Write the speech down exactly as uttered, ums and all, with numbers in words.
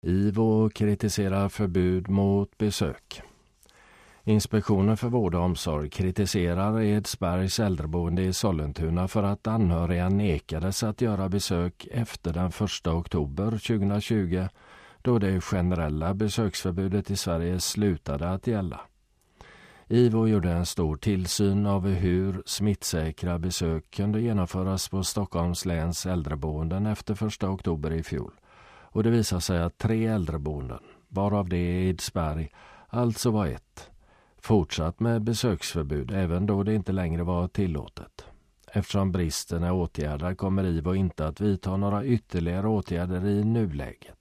IVO kritiserar förbud mot besök. Inspektionen för vård och omsorg kritiserar Edsbergs äldreboende i Sollentuna för att anhöriga nekades att göra besök efter den första oktober tjugohundratjugo, då det generella besöksförbudet i Sverige slutade att gälla. IVO gjorde en stor tillsyn av hur smittsäkra besök kunde genomföras på Stockholms läns äldreboenden efter första oktober i fjol. Och det visade sig att tre äldreboenden, varav det i Edsberg alltså var ett, fortsatt med besöksförbud även då det inte längre var tillåtet. Eftersom bristen är åtgärdad kommer IVO inte att vidta några ytterligare åtgärder i nuläget.